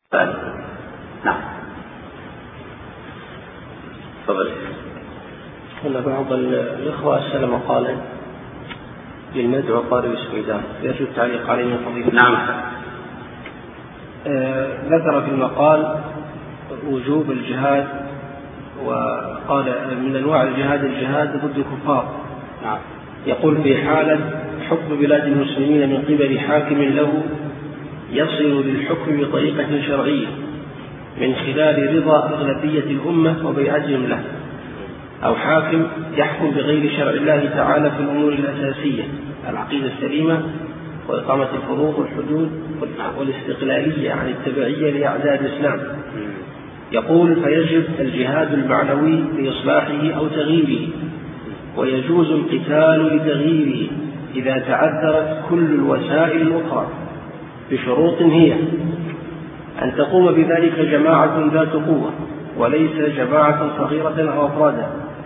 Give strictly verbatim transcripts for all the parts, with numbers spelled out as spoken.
نعم. تفضل. هنا بعض الإخوة أرسل مقالا للمدعو قارئ السويدان يرجو التعليق عليه من فضيلة. نعم. آه ذكر في المقال وجوب الجهاد، وقال من أنواع الجهاد الجهاد ضد الكفار. نعم. يقول في حالة حكم بلاد المسلمين من قبل حاكم له يصل للحكم بطريقة شرعية من خلال رضا أغلبية الأمة وبيعتهم له، أو حاكم يحكم بغير شرع الله تعالى في الأمور الأساسية العقيدة السليمة وإقامة الفروض والحدود والاستقلالية عن التبعية لأعداء الإسلام. يقول فيجب الجهاد المعنوي لإصلاحه أو تغييره، ويجوز القتال لتغييره إذا تعذرت كل الوسائل الأخرى بشروط هي أن تقوم بذلك جماعة ذات قوة وليس جماعة صغيرة أو أفرادا،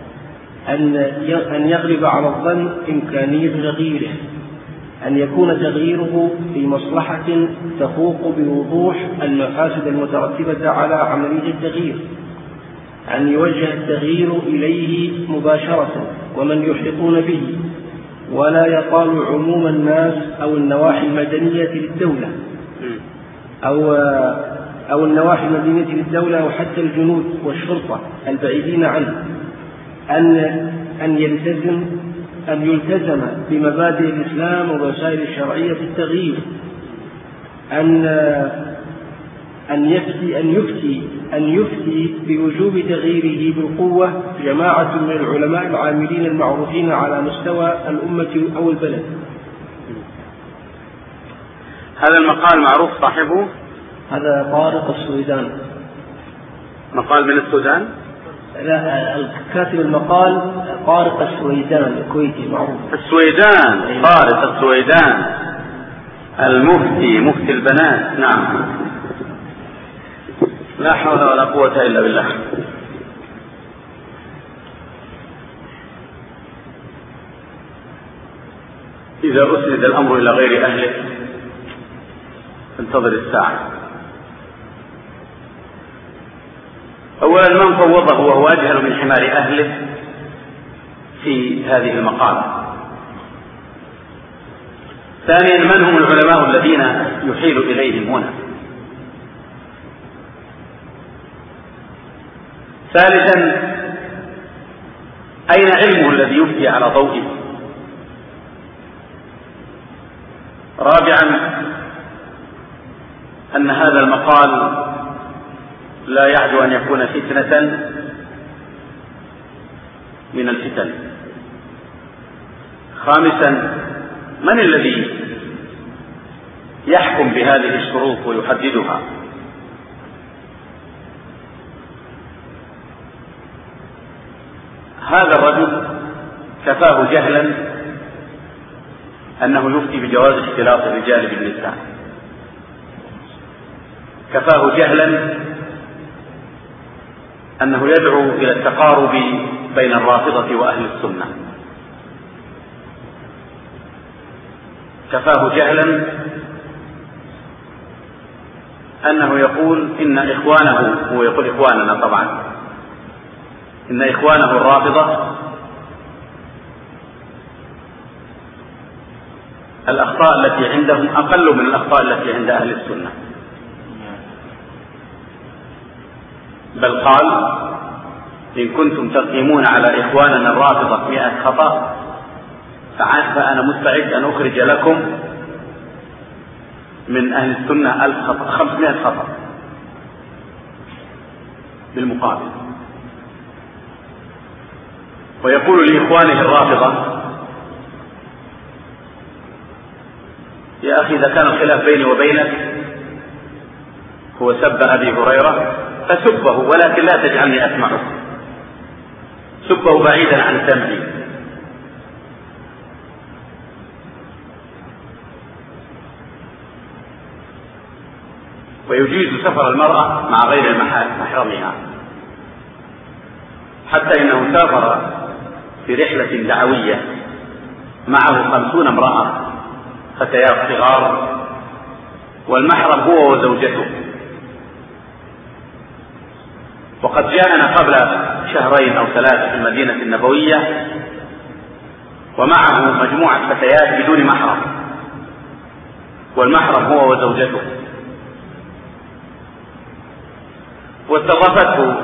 أن يغلب على الظن إمكانية تغييره، أن يكون تغييره في مصلحة تفوق بوضوح المفاسد المترتبة على عملية التغيير، أن يوجه التغيير إليه مباشرة ومن يحيطون به، ولا يطال عموم الناس أو النواحي المدنية للدولة أو أو النواحي المدنية للدولة أو حتى الجنود والشرطة البعيدين عنه، أن أن يلتزم أن يلتزم بمبادئ الإسلام والوسائل الشرعية في التغيير، أن أن يفتي أن يفتي أن يفتي بوجوب تغييره بالقوة جماعة من العلماء العاملين المعروفين على مستوى الأمة أو البلد. هذا المقال معروف صاحبه؟ هذا طارق السويدان. مقال من السودان؟ لا، كاتب المقال طارق السويدان الكويتي معروف. السويدان، طارق السويدان المفتي مفتي البنات. نعم. لا حول ولا قوة إلا بالله. إذا أسند الأمر إلى غير أهله انتظر الساعة. أولا من فوضه وهو أجهل من حمار أهله في هذه المقالة. ثانيا من هم العلماء الذين يحيل إليهم هنا. ثالثا أين علمه الذي يفتي على ضوئه. رابعا أن هذا المقال لا يعدو أن يكون فتنة من الفتن. خامسا من الذي يحكم بهذه الشروط ويحددها. هذا الرجل كفاه جهلا أنه يفتي بجواز اختلاط الرجال بالنساء، كفاه جهلا أنه يدعو إلى التقارب بين الرافضة وأهل السنة، كفاه جهلا أنه يقول إن إخوانه، هو يقول إخواننا طبعا، إن إخوانه الرافضة الأخطاء التي عندهم أقل من الأخطاء التي عند أهل السنة، بل قال إن كنتم تقيمون على إخواننا الرافضة مئة خطأ فأنا مستعد أن أخرج لكم من أهل السنة ألف خطأ، خمسمائة خطأ بالمقابل. ويقول لإخوانه الرافضة يا أخي إذا كان الخلاف بيني وبينك هو سب أبي هريرة فسبه، ولكن لا تجعلني أسمعه، سبه بعيدا عن سمعي. ويجيز سفر المرأة مع غير محرمها، حتى إنه سافر في رحلة دعوية معه خمسون امرأة فتيات صغار، والمحرم هو وزوجته، وقد جاءنا قبل شهرين أو ثلاثة في المدينة النبوية ومعه مجموعة فتيات بدون محرم، والمحرم هو وزوجته، واستضافته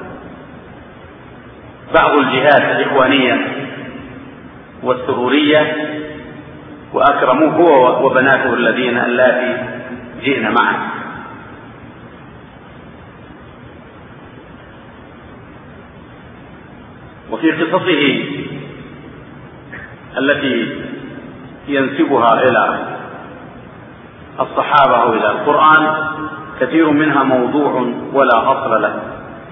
بعض الجهات الإخوانية والسرورية وأكرموه هو وبناته الذين اللاتي جئن معه. وفي قصصه التي ينسبها إلى الصحابة أو إلى القرآن كثير منها موضوع ولا أصل له.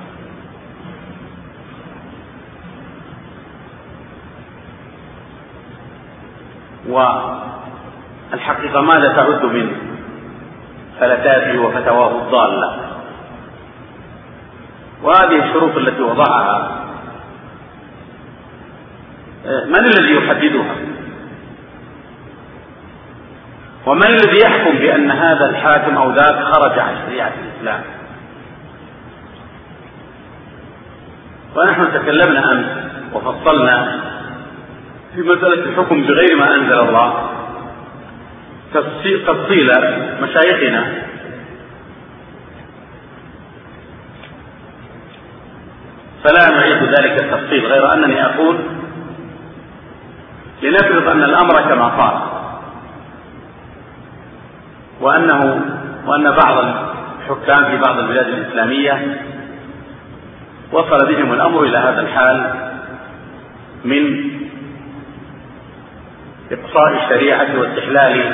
والحقيقة ماذا تعد من فلتاته وفتواه الضالة؟ وهذه الشروط التي وضعها من الذي يحددها؟ ومن الذي يحكم بأن هذا الحاكم أو ذاك خرج عن شريعة الإسلام؟ ونحن تكلمنا أمس وفصلنا في مسألة الحكم بغير ما أنزل الله تفصيل مشايخنا، فلا نعيد ذلك التفصيل، غير أنني أقول لنفرض أن الأمر كما قال، وأنه وأن بعض الحكام في بعض البلاد الإسلامية وصل بهم الأمر إلى هذا الحال من إقصاء الشريعة واستحلال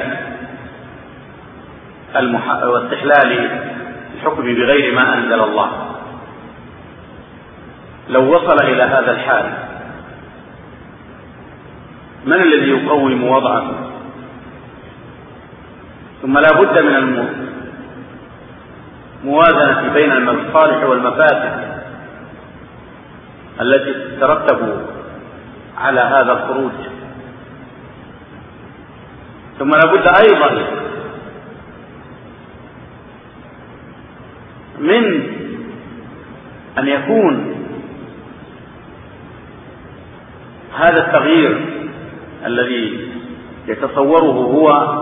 المح... واستحلال الحكم بغير ما أنزل الله. لو وصل إلى هذا الحال من الذي يقوم وضعه؟ ثم لا بد من الموازنة بين المصالح والمفاسد التي تترتب على هذا الخروج. ثم لا بد أيضا من أن يكون هذا التغيير الذي يتصوره هو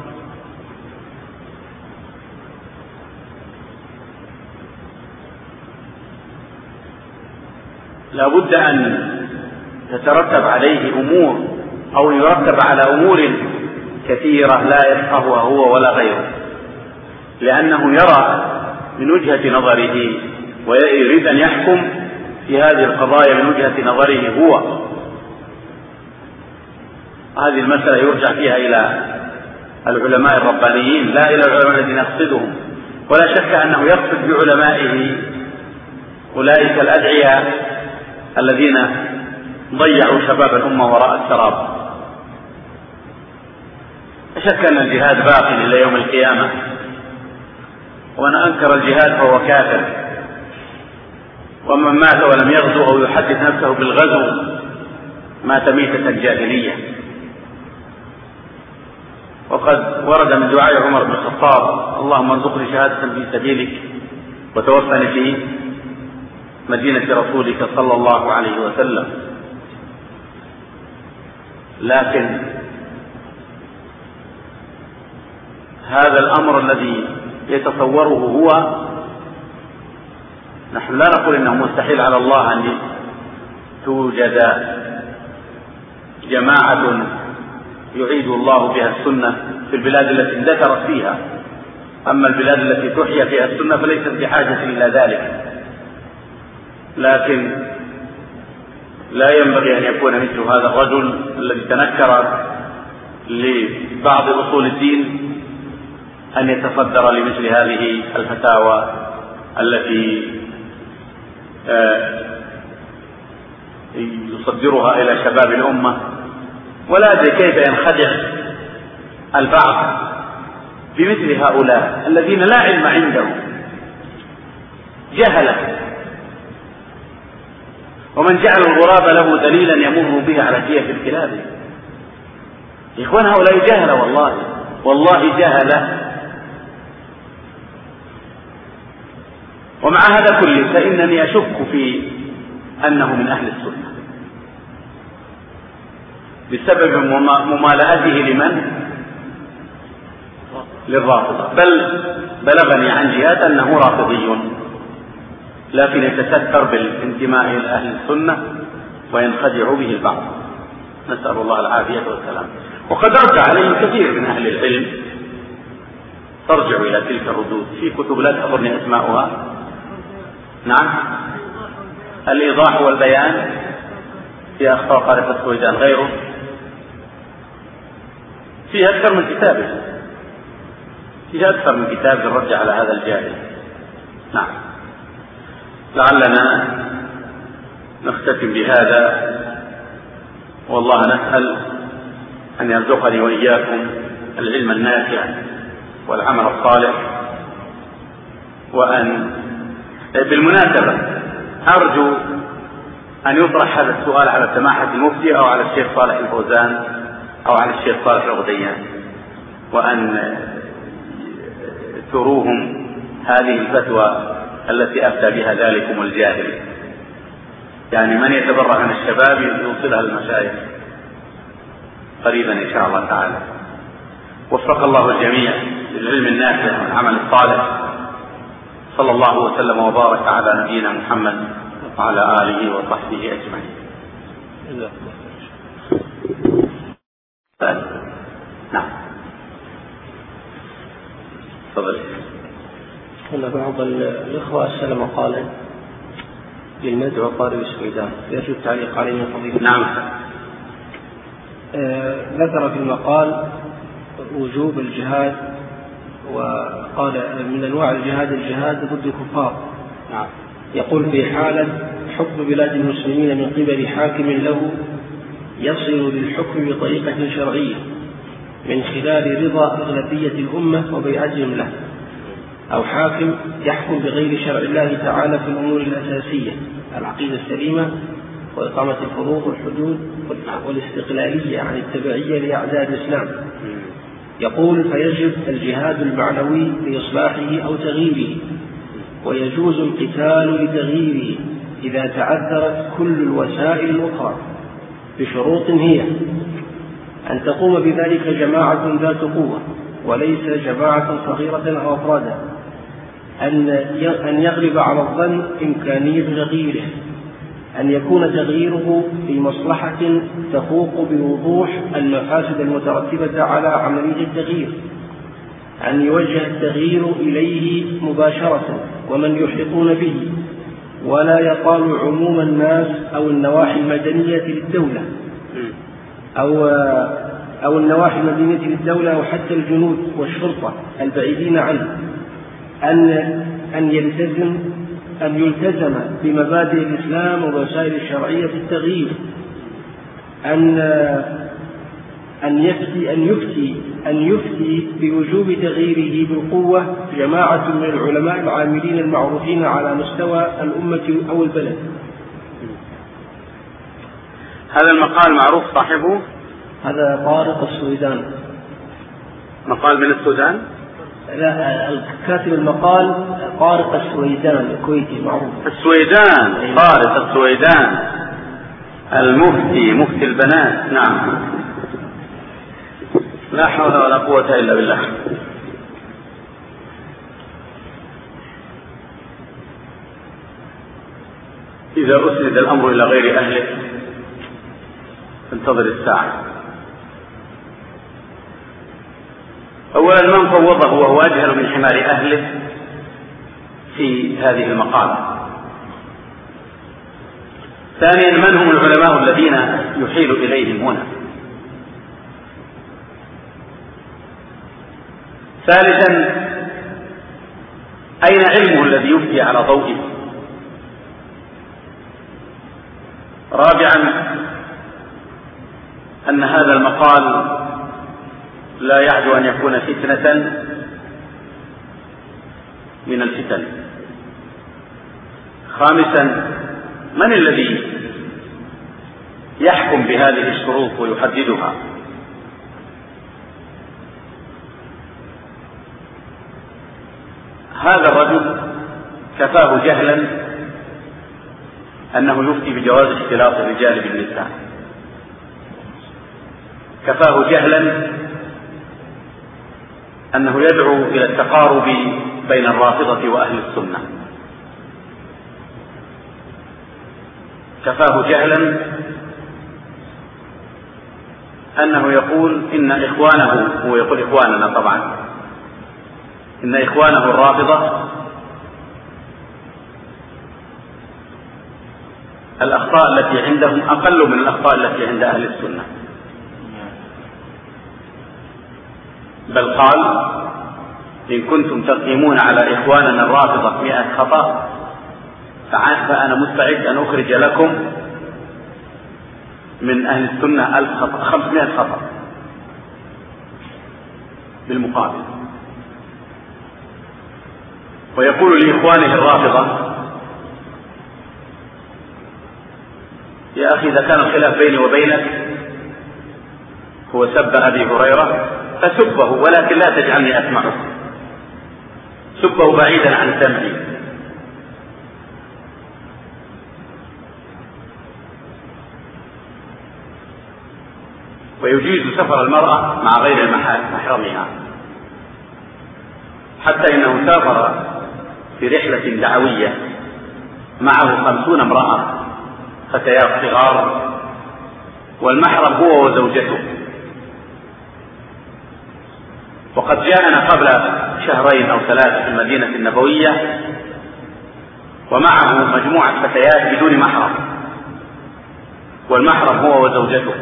لا بد أن تترتب عليه أمور أو يرتب على أمور كثيرة لا يفقهها هو ولا غيره، لأنه يرى من وجهة نظره ويريد أن يحكم في هذه القضايا من وجهة نظره هو. هذه المسألة يرجع فيها إلى العلماء الربانيين لا إلى العلماء الذين يقصدهم، ولا شك أنه يقصد بعلمائه أولئك الأدعياء الذين ضيعوا شباب الأمة وراء السراب. لا شك أن الجهاد باق إلى يوم القيامة، ومن أنكر الجهاد فهو كافر، ومن مات ولم يغزو أو يحدث نفسه بالغزو مات ميتة جاهلية. وقد ورد من دعاء عمر بن الخطاب: اللهم ارزقني شهادة في سبيلك وتوفني في مدينة رسولك صلى الله عليه وسلم. لكن هذا الأمر الذي يتصوره هو، نحن لا نقول إنه مستحيل على الله أن توجد جماعة يعيد الله بها السنة في البلاد التي اندثرت فيها، أما البلاد التي تحيا فيها السنة فليست بحاجة إلى ذلك. لكن لا ينبغي أن يكون مثل هذا الرجل الذي تنكر لبعض أصول الدين أن يتصدر لمثل هذه الفتاوى التي يصدرها إلى شباب الأمة. ولا أدري كيف ينخدع البعض بمثل هؤلاء الذين لا علم عندهم، جهلة، ومن جعل الغراب له دليلا يمر به على كيف الكلاب. يا إخوان هؤلاء جهلة، والله والله جهلة. ومع هذا كله فإنني أشك في أنه من أهل السنة بسبب ممالأته لمن؟ للرافضة، بل بلغني عن جهات أنه رافضي، لكن يتستر بالانتماء إلى أهل السنة وينخدع به البعض، نسأل الله العافية والسلام. وقد رد عليه كثير من أهل العلم، ترجع إلى تلك الردود في كتب لا تحضرني أسماؤها. نعم، الإيضاح والبيان في أخطاء قارئة السويدان، غيره فيها أكثر من كتابه، فيها أكثر من كتاب للرد على هذا الجاهل. نعم، لعلنا نختتم بهذا، والله نسأل أن يرزقني وإياكم العلم النافع والعمل الصالح. وأن بالمناسبة أرجو أن يطرح هذا السؤال على سماحة المفتي أو على الشيخ صالح الفوزان أو على الشيخ صالح الغديان، وأن تروهم هذه الفتوى التي أفتى بها ذلكم الجاهل، يعني من يتبرع من الشباب يوصلها للمشايخ قريبا إن شاء الله تعالى. وفق الله الجميع للعلم النافع والعمل الصالح. صلى الله وسلم وبارك على نبينا محمد وعلى آله وصحبه أجمعين. نعم، تفضل. هنا بعض الإخوة أرسل مقالا للمدعو قارئ السويدان يرجو التعليق عليه من فضيلة. نعم. آه ذكر في المقال وجوب الجهاد، وقال من أنواع الجهاد الجهاد ضد الكفار. نعم. يقول في حالة حكم بلاد المسلمين من قبل حاكم له يصل للحكم بطريقة شرعية من خلال رضا أغلبية الأمة وبيعتهم له، أو حاكم يحكم بغير شرع الله تعالى في الأمور الأساسية، العقيدة السليمة وإقامة الفروض والحدود والاستقلالية عن التبعية لأعداء الإسلام. يقول فيجب الجهاد المعنوي لإصلاحه أو تغييره، ويجوز القتال لتغييره إذا تعذرت كل الوسائل الأخرى بشروط هي أن تقوم بذلك جماعة ذات قوة وليس جماعة صغيرة أو أفرادا، أن يغلب على الظن إمكانية تغييره، أن يكون تغييره في مصلحة تفوق بوضوح المفاسد المترتبة على عملية التغيير، أن يوجه التغيير إليه مباشرة ومن يحيطون به، ولا يقال عموم الناس أو النواحي المدنية للدولة أو أو النواحي المدنية للدولة أو حتى الجنود والشرطة البعيدين عنه، أن أن يلتزم أن يلتزم بمبادئ الإسلام ووسائل الشرعية في التغيير، أن أن يفتي أن يفتي أن يفتي بوجوب تغييره بالقوة جماعة من العلماء العاملين المعروفين على مستوى الأمة أو البلد. هذا المقال معروف صاحبه؟ هذا طارق السويدان. مقال من السودان؟ لا، كاتب المقال طارق السويدان الكويتي معروف. السويدان، طارق السويدان المفتي، مفتي البنات. نعم. لا حول ولا قوة إلا بالله. إذا أسند الأمر إلى غير أهله انتظر الساعة. أولا من فوضه وهو أجهل من حمار أهله في هذه المقالة. ثانيا من هم العلماء الذين يحيل إليهم هنا. ثالثا أين علمه الذي يفتي على ضوئه. رابعا أن هذا المقال لا يعدو أن يكون فتنة من الفتن. خامسا من الذي يحكم بهذه الشروط ويحددها. هذا الرجل كفاه جهلا أنه يفتي بجواز اختلاط الرجال بالنساء، كفاه جهلا أنه يدعو إلى التقارب بين الرافضة وأهل السنة، كفاه جهلا أنه يقول إن إخوانه، هو يقول إخواننا طبعا، إن إخوانه الرافضة الأخطاء التي عندهم أقل من الأخطاء التي عند أهل السنة، بل قال إن كنتم تقيمون على إخواننا الرافضة مئة خطأ فأنا مستعد أن أخرج لكم من أهل السنة ألف خطأ، خمسمائة خطأ بالمقابل. ويقول لإخوانه الرافضة يا أخي إذا كان الخلاف بيني وبينك هو سب أبي هريرة فسبه، ولكن لا تجعلني أسمعه، سبه بعيدا عن سمعي. ويجيز سفر المرأة مع غير محرمها، حتى إنه سافر في رحلة دعوية معه خمسون امرأة فتيات صغار، والمحرم هو وزوجته. وقد جاءنا قبل شهرين أو ثلاثة في المدينة النبوية ومعه مجموعة فتيات بدون محرم، والمحرم هو وزوجته.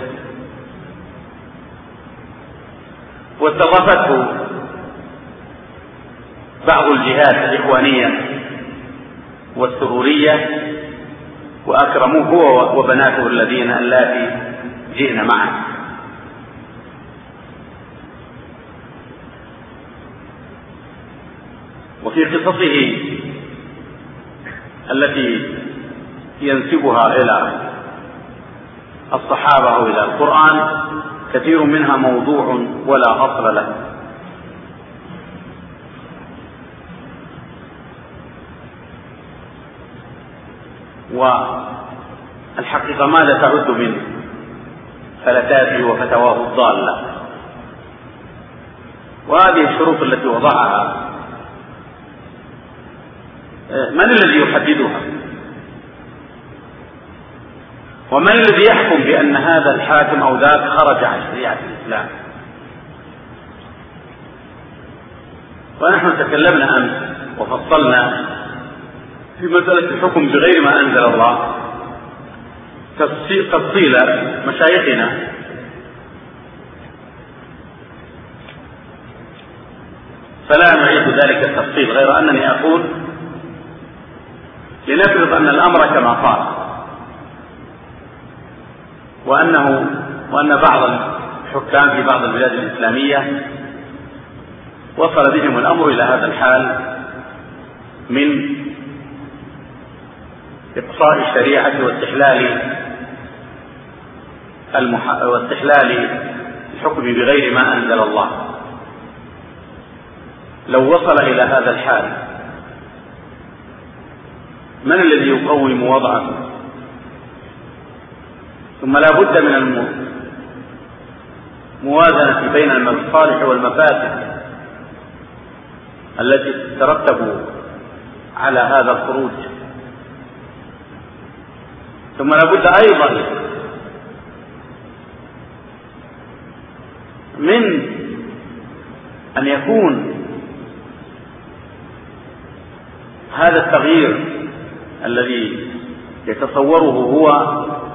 واستضافته بعض الجهات الإخوانية والسرورية وأكرموه هو وبناته الذين اللاتي جئن معه. وفي قصصه التي ينسبها إلى الصحابة أو إلى القرآن كثير منها موضوع ولا أصل له. والحقيقة ماذا تعد من فلتاته وفتواه الضالة؟ وهذه الشروط التي وضعها من الذي يحددها؟ ومن الذي يحكم بأن هذا الحاكم أو ذاك خرج عن شريعة الإسلام؟ ونحن تكلمنا أمس وفصلنا في مسألة الحكم بغير ما أنزل الله تفصيل مشايخنا فلا نعيد ذلك التفصيل، غير أنني أقول لنفرض أن الأمر كما قال، وأنه وأن بعض الحكام في بعض البلاد الإسلامية وصل بهم الأمر إلى هذا الحال من إقصاء الشريعة واستحلال المح... واستحلال الحكم بغير ما أنزل الله. لو وصل إلى هذا الحال من الذي يقوم وضعه؟ ثم لا بد من الموازنة بين المصالح والمفاسد التي تترتب على هذا الخروج. ثم لا بد أيضا من أن يكون هذا التغيير الذي يتصوره هو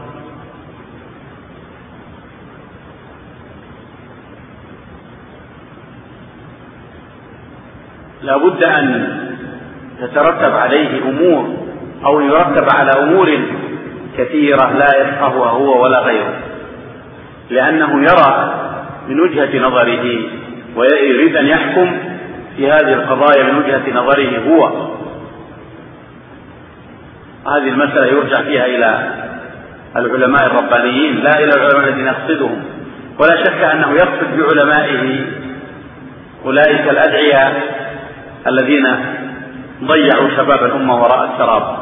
لا بد أن تترتب عليه أمور أو يرتب على أمور كثيرة لا يفقهها هو ولا غيره، لأنه يرى من وجهة نظره ويريد أن يحكم في هذه القضايا من وجهة نظره هو. هذه المسألة يرجع فيها إلى العلماء الربانيين لا إلى العلماء الذين يقصدهم، ولا شك أنه يقصد بعلمائه أولئك الأدعياء الذين ضيعوا شباب الأمة وراء السراب.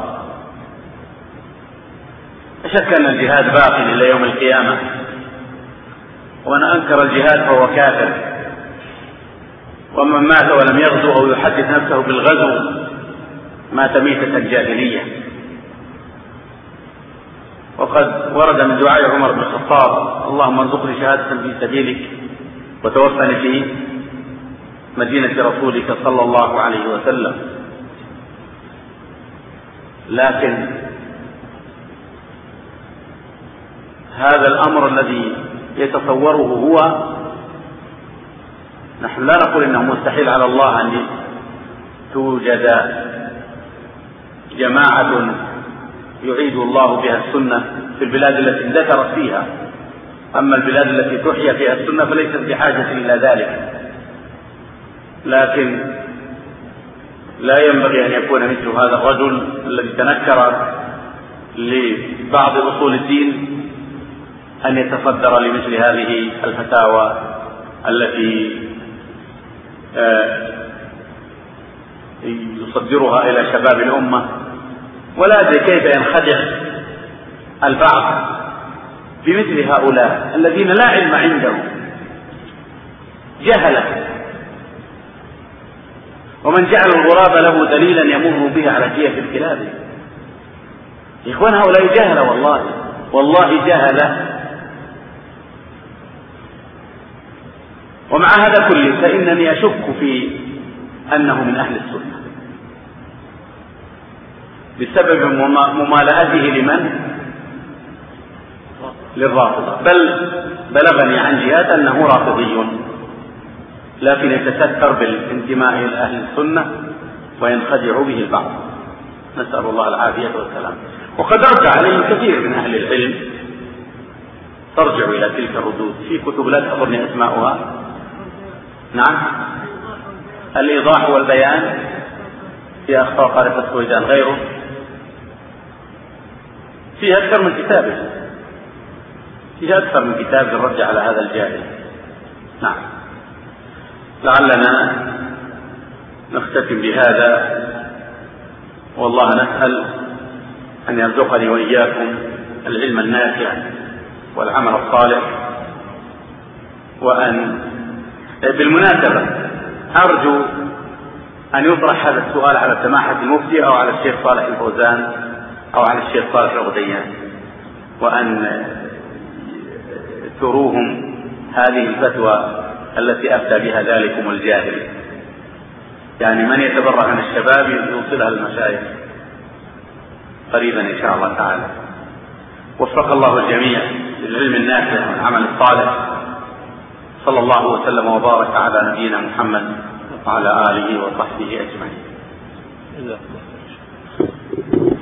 لا شك أن الجهاد باق إلى يوم القيامة، ومن أنكر الجهاد فهو كافر، ومن مات ولم يغزو أو يحدث نفسه بالغزو مات ميتة الجاهلية. وقد ورد من دعاء عمر بن الخطاب: اللهم ارزقني شهادة في سبيلك وتوفني في مدينة رسولك صلى الله عليه وسلم. لكن هذا الأمر الذي يتصوره هو، نحن لا نقول إنه مستحيل على الله أن توجد جماعة يعيد الله بها السنة في البلاد التي اندثرت فيها، أما البلاد التي تحيا فيها السنة فليست بحاجة إلى ذلك. لكن لا ينبغي أن يكون مثل هذا الرجل الذي تنكر لبعض أصول الدين أن يتصدر لمثل هذه الفتاوى التي يصدرها إلى شباب الأمة. ولا أدري كيف ينخدع البعض بمثل هؤلاء الذين لا علم عندهم، جهلة، ومن جعل الغراب له دليلا يمر به على جية الكلاب. يا إخوان هؤلاء جهلة، والله والله جهلة. ومع هذا كله فإنني أشك في أنه من أهل السنة بسبب ممالأته لمن؟ للرافضة. بل بلغني عن جهات أنه رافضي، لكن يتستر بالانتماء إلى أهل السنة وينخدع به البعض، نسأل الله العافية والسلام. وقد رد عليه كثير من أهل العلم، ترجع إلى تلك الردود في كتب لا تحضرني أسماؤها. نعم، الإيضاح والبيان في أخطاء طارق السويدان، غيره فيها أكثر من كتابه، فيها أكثر من كتاب الرد على هذا الجاهل. نعم، لعلنا نختتم بهذا، والله نسأل أن يرزقني وإياكم العلم النافع والعمل الصالح. وأن بالمناسبة أرجو أن يطرح هذا السؤال على سماحة المفتي أو على الشيخ صالح الفوزان أو على الشيخ صالح الغديان، وأن تروهم هذه الفتوى التي أفتى بها ذلكم الجاهل. يعني من يتبرع من الشباب يوصلها للمشايخ قريبا إن شاء الله تعالى. وفق الله الجميع للعلم النافع والعمل الصالح. صلى الله وسلم وبارك على نبينا محمد وعلى آله وصحبه أجمعين.